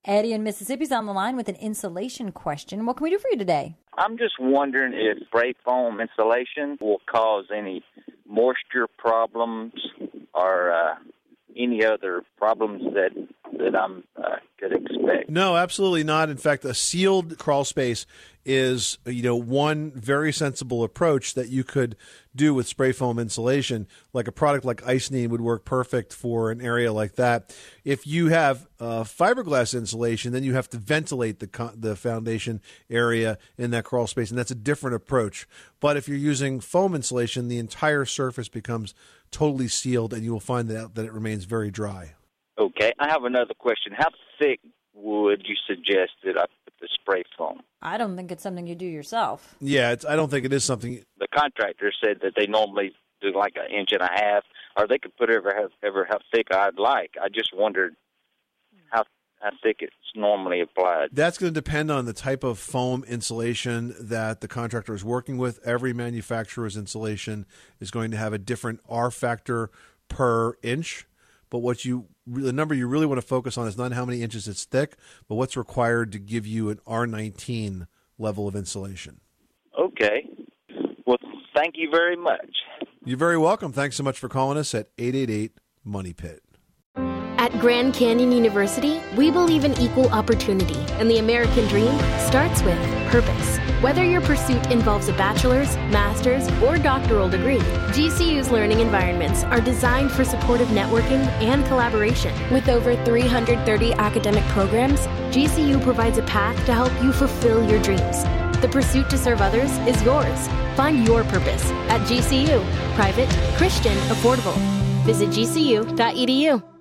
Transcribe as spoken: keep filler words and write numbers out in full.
Eddie in Mississippi's on the line with an insulation question. What can we do for you today? I'm just wondering if spray foam insulation will cause any moisture problems or uh, any other problems that that I'm uh, could expect. No, absolutely not. In fact, a sealed crawl space is, you know, one very sensible approach that you could do with spray foam insulation. Like a product like Icynene would work perfect for an area like that. If you have uh, fiberglass insulation, then you have to ventilate the co- the foundation area in that crawl space, and that's a different approach. But if you're using foam insulation, the entire surface becomes totally sealed, and you will find that that it remains very dry. Okay, I have another question. How thick would you suggest that I put the spray foam? I don't think it's something you do yourself. Yeah, it's, I don't think it is something. The contractor said that they normally do like an inch and a half, or they could put ever ever how thick I'd like. I just wondered how how thick it's normally applied. That's going to depend on the type of foam insulation that the contractor is working with. Every manufacturer's insulation is going to have a different R factor per inch. But what you the number you really want to focus on is not how many inches it's thick, but what's required to give you an R nineteen level of insulation. Okay. Well, thank you very much. You're very welcome. Thanks so much for calling us at eight eight eight, money pit. At Grand Canyon University, we believe in equal opportunity, and the American dream starts with purpose. Whether your pursuit involves a bachelor's, master's, or doctoral degree, G C U's learning environments are designed for supportive networking and collaboration. With over three hundred thirty academic programs, G C U provides a path to help you fulfill your dreams. The pursuit to serve others is yours. Find your purpose at G C U. Private, Christian, affordable. Visit G C U dot E D U.